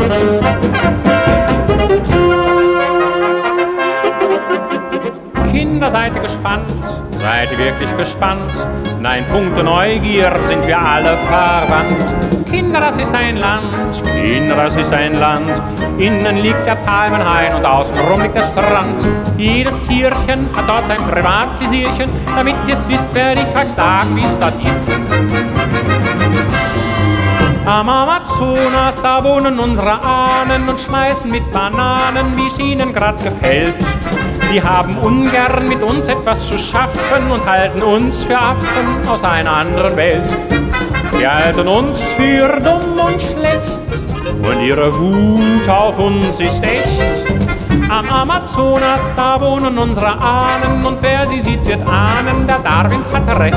Kinder, seid ihr gespannt? Seid ihr wirklich gespannt? Nein, puncto Neugier sind wir alle verwandt. Kinder, das ist ein Land, Kinder, das ist ein Land. Innen liegt der Palmenhain und außenrum liegt der Strand. Jedes Tierchen hat dort sein Privatvisierchen. Damit ihr's wisst, werde ich euch sagen, wie's dort ist. Am Amazonas, da wohnen unsere Ahnen und schmeißen mit Bananen, wie's ihnen grad gefällt. Sie haben ungern mit uns etwas zu schaffen und halten uns für Affen aus einer anderen Welt. Sie halten uns für dumm und schlecht und ihre Wut auf uns ist echt. Am Amazonas, da wohnen unsere Ahnen und wer sie sieht, wird ahnen, der Darwin hatte recht.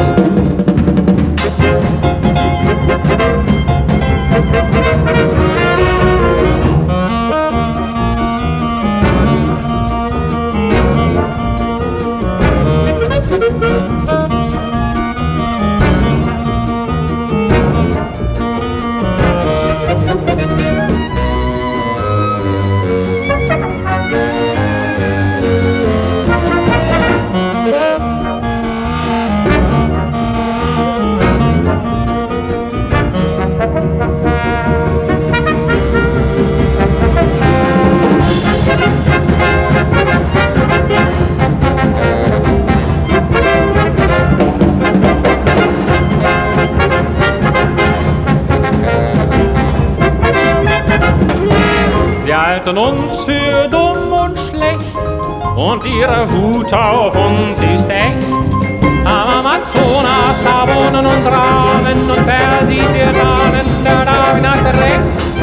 Sie halten uns für dumm und schlecht und ihre Wut auf uns ist echt. Am Amazonas, da wohnen unsere Ahnen und wer sieht ihr Ahnen, der Darwin hat recht.